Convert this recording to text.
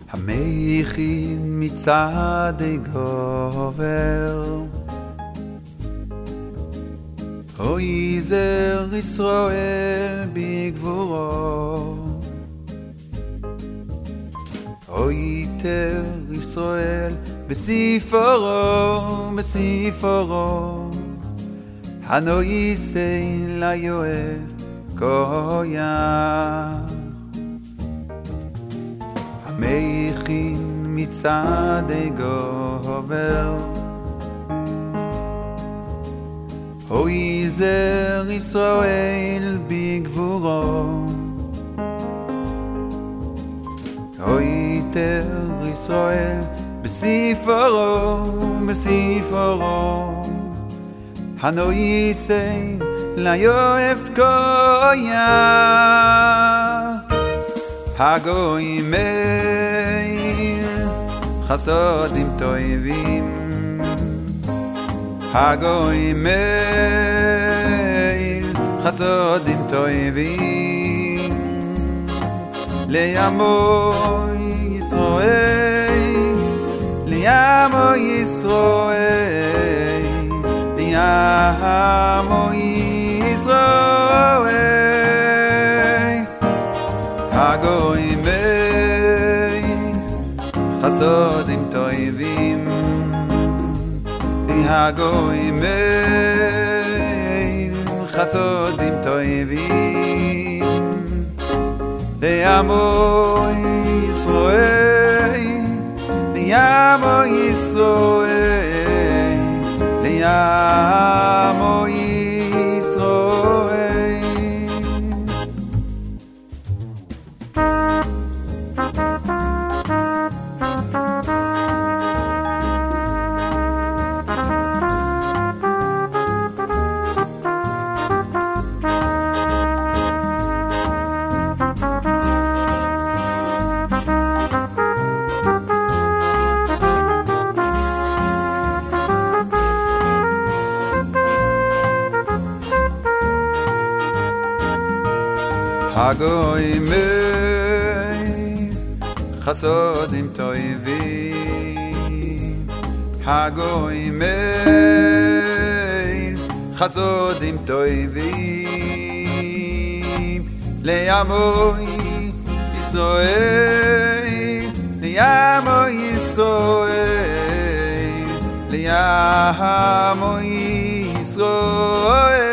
המכין מצעדי גובר, אוי זר ישראל בגבורו, אוי תר ישראל בספרו, בספרו, הנו יישא ליואב כויח. המכין מצעדי גובר, אוי זר ישראל בגבורו, אוי תר ישראל בספרו, בספרו, הנו יישא ליואב כויח. הגויים חסודים טובים, הגויים חסודים טובים, לימו ישראל, לימו ישראל, לימו ישראל. הגויים חסודים טובים, הגויים חסודים טובים, לעמו ישראל, לעמו ישראל, לעמו ישראל. הגויים חסודים טובים, הגויים חסודים טובים, לעמו ישראל, לעמו ישראל, לעמו ישראל.